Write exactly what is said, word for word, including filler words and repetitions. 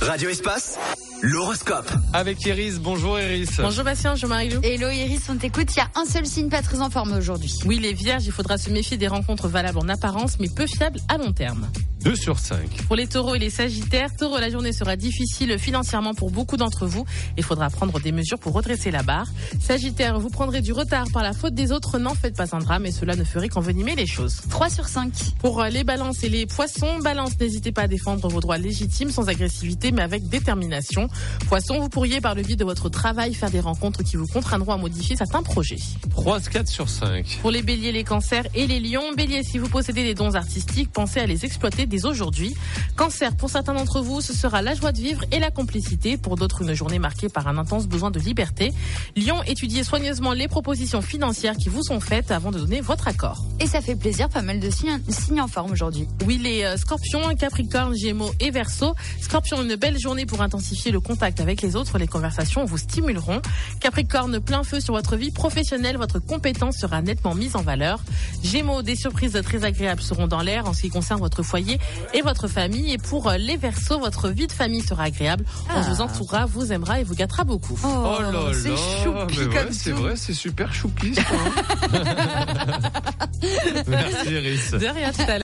Radio Espace, l'horoscope. Avec Iris, bonjour Iris. Bonjour Bastien, bonjour Marie-Lou. Hello Iris, on t'écoute, il y a un seul signe pas très en forme aujourd'hui. Oui, les vierges, il faudra se méfier des rencontres valables en apparence, mais peu fiables à long terme. deux sur cinq. Pour les taureaux et les sagittaires, taureaux, la journée sera difficile financièrement pour beaucoup d'entre vous. Il faudra prendre des mesures pour redresser la barre. Sagittaire, vous prendrez du retard par la faute des autres, n'en faites pas un drame et cela ne ferait qu'envenimer les choses. trois sur cinq. Pour les balances et les poissons, balance, n'hésitez pas à défendre vos droits légitimes sans agressivité mais avec détermination. Poissons, vous pourriez par le biais de votre travail faire des rencontres qui vous contraindront à modifier certains projets. trois, quatre sur cinq. Pour les béliers, les cancers et les lions, bélier, si vous possédez des dons artistiques, pensez à les exploiter dès aujourd'hui. Cancer, pour certains d'entre vous, ce sera la joie de vivre et la complicité. Pour d'autres, une journée marquée par un intense besoin de liberté. Lion, étudiez soigneusement les propositions financières qui vous sont faites avant de donner votre accord. Et ça fait plaisir, pas mal de signes, signes en forme aujourd'hui. Oui, les euh, scorpions, capricorne, gémeaux et verseau. Scorpion, une belle journée pour intensifier le contact avec les autres. Les conversations vous stimuleront. Capricorne, plein feu sur votre vie professionnelle. Votre compétence sera nettement mise en valeur. Gémeaux, des surprises très agréables seront dans l'air en ce qui concerne votre foyer et votre famille. Et pour les Verseaux, votre vie de famille sera agréable. Ah. On vous entourera, vous aimera et vous gâtera beaucoup. Oh, Oh là là, c'est choupi mais comme ouais, c'est tout. vrai, c'est super choupi. ça, hein. Merci Iris. De rien, tout à l'heure.